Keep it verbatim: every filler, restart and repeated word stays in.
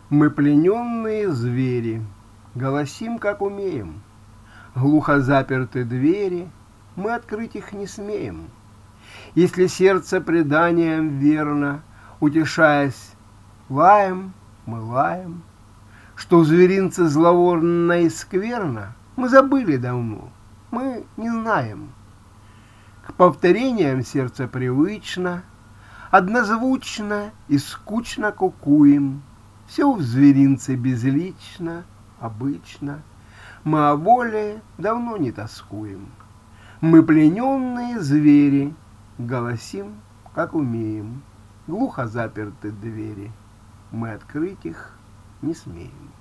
Мы плененные звери, голосим, как умеем. Глухо заперты двери, мы открыть их не смеем. Если сердце преданием верно, утешаясь, лаем, мы лаем, что в зверинце зловонно и скверно, мы забыли давно, мы не знаем. К повторениям сердце привычно, однозвучно и скучно кукуем. Все в зверинце безлично, обычно. Мы о воле давно не тоскуем. Мы плененные звери, голосим, как умеем. Глухо заперты двери, мы открыть их не смеем.